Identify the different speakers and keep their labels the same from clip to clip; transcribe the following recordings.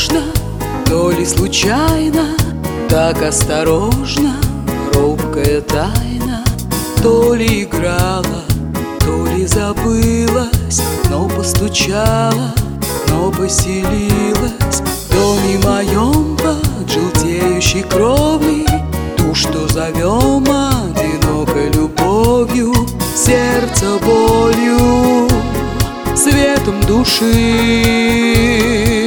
Speaker 1: нарочно, то ли случайно, так осторожно, робкая тайна. То ли играла, то ли забылась, но постучала, но поселилась в доме моем под желтеющей кровлей. Ту, что зовем одинокой любовью, сердце болью, светом души.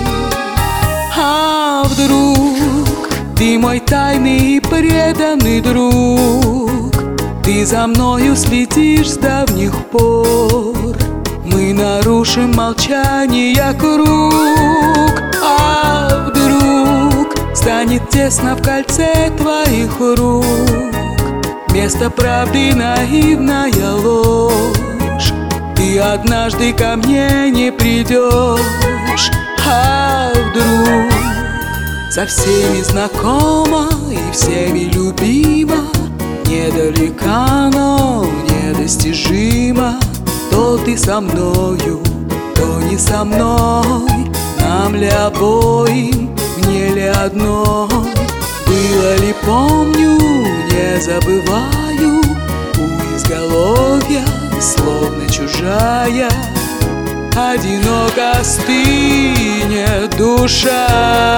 Speaker 1: А вдруг ты мой тайный и преданный друг, ты за мною следишь с давних пор. Мы нарушим молчание круг. А вдруг станет тесно в кольце твоих рук, вместо правды наивная ложь. Ты однажды ко мне не придешь. А вдруг со всеми знакома и всеми любима, недалека, но недостижима. То ты со мною, то не со мной, нам ли обоим, мне ли одной? Было ли, помню, не забываю, у изголовья, словно чужая, одиноко стынет душа.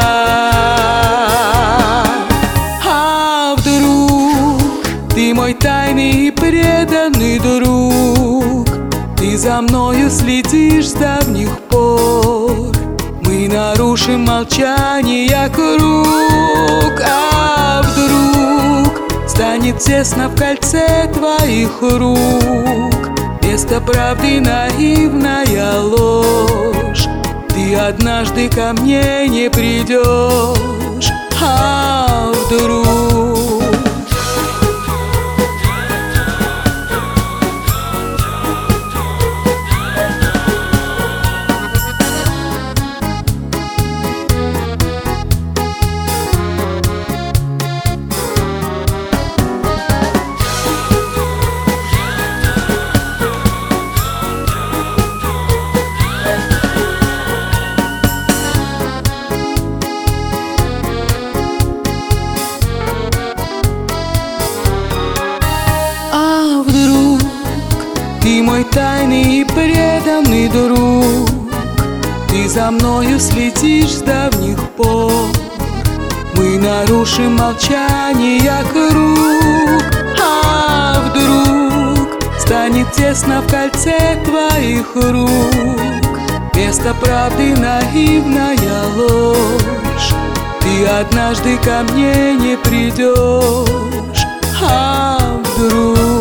Speaker 1: А вдруг ты мой тайный и преданный друг, ты за мною следишь с давних пор. Мы нарушим молчание круг. А вдруг станет тесно в кольце твоих рук, вместо правды наивная ложь. Ты однажды ко мне не придешь. А вдруг ты мой тайный и преданный друг, ты за мною следишь с давних пор. Мы нарушим молчание круг. А вдруг станет тесно в кольце твоих рук, вместо правды наивная ложь. Ты однажды ко мне не придешь. А вдруг